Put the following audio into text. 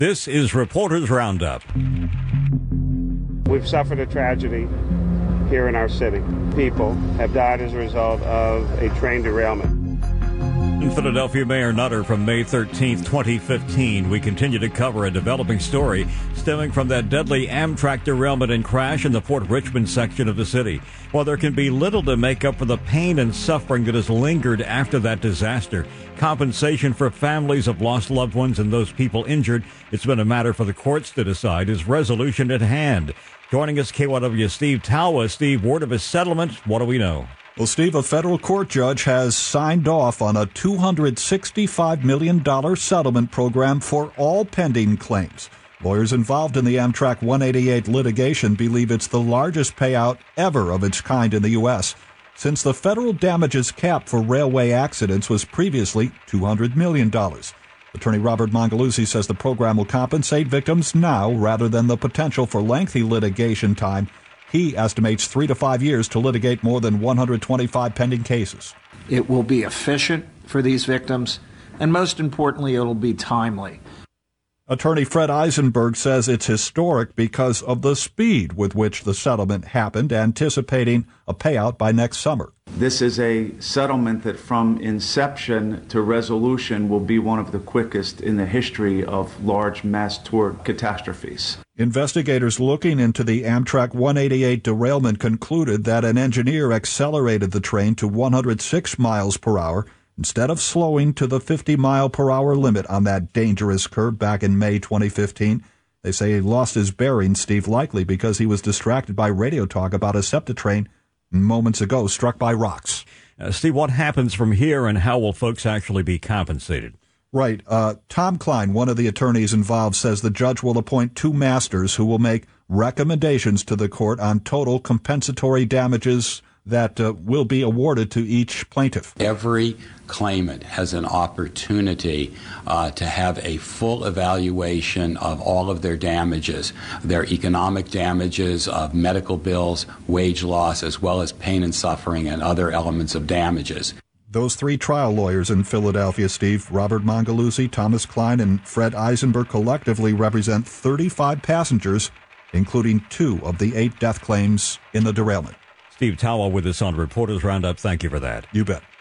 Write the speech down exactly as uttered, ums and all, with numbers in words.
This is Reporters Roundup. We've suffered a tragedy here in our city. People have died as a result of a train derailment. In Philadelphia, Mayor Nutter from May thirteenth, twenty fifteen. We continue to cover a developing story stemming from that deadly Amtrak derailment and crash in the Port Richmond section of the city. While there can be little to make up for the pain and suffering that has lingered after that disaster, compensation for families of lost loved ones and those people injured, it's been a matter for the courts to decide, is resolution at hand. Joining us, K Y W Steve Talwa. Steve, word of a settlement. What do we know? Well, Steve, a federal court judge has signed off on a two hundred sixty-five million dollars settlement program for all pending claims. Lawyers involved in the Amtrak one eighty-eight litigation believe it's the largest payout ever of its kind in the U S, since the federal damages cap for railway accidents was previously two hundred million dollars. Attorney Robert Mongaluzzi says the program will compensate victims now rather than the potential for lengthy litigation time. He estimates three to five years to litigate more than one hundred twenty-five pending cases. It will be efficient for these victims, and most importantly, it'll be timely. Attorney Fred Eisenberg says it's historic because of the speed with which the settlement happened, anticipating a payout by next summer. This is a settlement that from inception to resolution will be one of the quickest in the history of large mass tort catastrophes. Investigators looking into the Amtrak one eighty-eight derailment concluded that an engineer accelerated the train to one hundred six miles per hour instead of slowing to the fifty mile per hour limit on that dangerous curve back in May twenty fifteen. They say he lost his bearings, Steve, likely because he was distracted by radio talk about a SEPTA train moments ago struck by rocks. Uh, Steve, what happens from here and how will folks actually be compensated? Right. Uh, Tom Klein, one of the attorneys involved, says the judge will appoint two masters who will make recommendations to the court on total compensatory damages that uh, will be awarded to each plaintiff. Every claimant has an opportunity uh, to have a full evaluation of all of their damages, their economic damages of medical bills, wage loss, as well as pain and suffering and other elements of damages. Those three trial lawyers in Philadelphia, Steve, Robert Mongaluzzi, Thomas Klein, and Fred Eisenberg, collectively represent thirty-five passengers, including two of the eight death claims in the derailment. Steve Talwa with us on Reporters Roundup. Thank you for that. You bet.